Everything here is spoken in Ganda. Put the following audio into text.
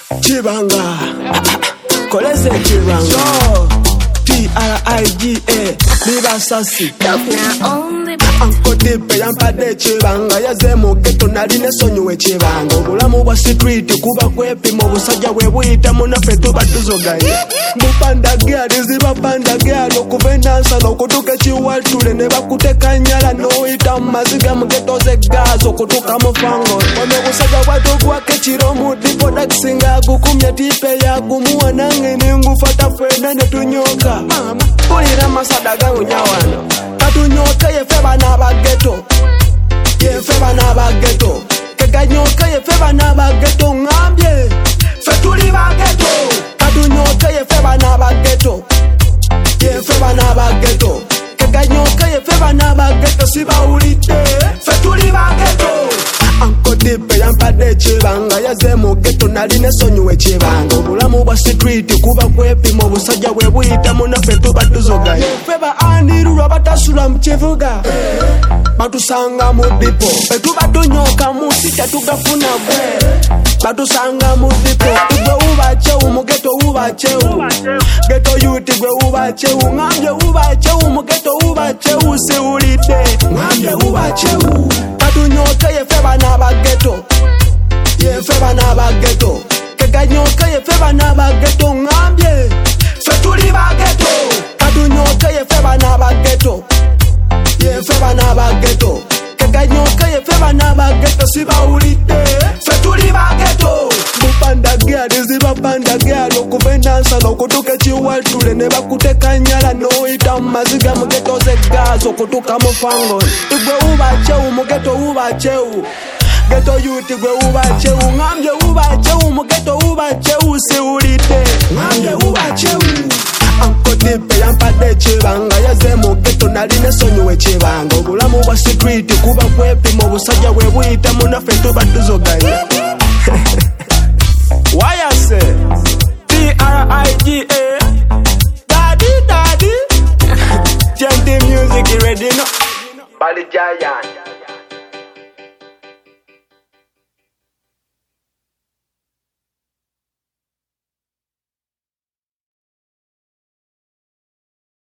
Chibanga Koleze Chibanga T-R-I-G-A Liba Sassi Anko Dipe Yampade Chibanga Yazemu Geto Naline Sonyo Chibanga Obulamu wa street Kuba kwepi Mobusajja wewita Munafe tuba tuzogaya Mupanda gyali ziba panda gyali Okuvenda nsala okutuka ekiwatule Ne bakuteka nyala noita maziga mugeto ze gazo okutuka mufango Ome kusajja watugwake chiro mudipo Dakisinga gukumya tipe ya gumuwa Nange ningufata fwena netunyoka Pulira masadaga unyawano Katunyoka yefeba nabageto Yefeba nabageto Keganyoka yefeba nabageto Ngambye Fetuli bageto Katunyoka yefeba nabageto Yefeba nabageto Keganyoka yefeba nabageto Siba ulite Fetuli bageto Anko Dipe Yampade Chibanga Yazemu Geto Naline Sonyo Chibanga Obulamu wa street Kuba kwepi Mobusajja wewita Munafe tuba tuzogaya Yefeba anirulwa batasula mchivuga Batusanga mudipo Betuba tunyoka musita tugafuna gwe Batusanga mudipo Igwe ubache umugeto ubache Geto yuti gwe ubache Ngambye ubache umugeto ubache Usiulite Ngambye ubache Katunyoka yefeba nabageto Yefeba nabageto Keganyoka yefeba nabageto Ngambye Fetuli bageto Katunyoka yefeba nabageto Yefeba nabageto Keganyoka yefeba nabageto Siba ulite Fetuli bageto Mupanda gyali ziba panda gyali Okuvenda nsala okutuka ekiwatule Ne bakuteka nyala noita maziga mugeto ze gazo okutuka mufango Igwe ubache umugeto ubache Geto yuti gwe ubache Ngambye ubache umugeto ubache Usiulite Ngambye ubache Anko Dipe Yampade Chibanga Yazemu Geto Naline Sonyo Chibanga Obulamu wa street Kuba kwepi Mobusajja wewita Munafe tuba tuzogaya Wayase T-R-I-G-A Daddy Daddy Chanting music ready no Bali Giant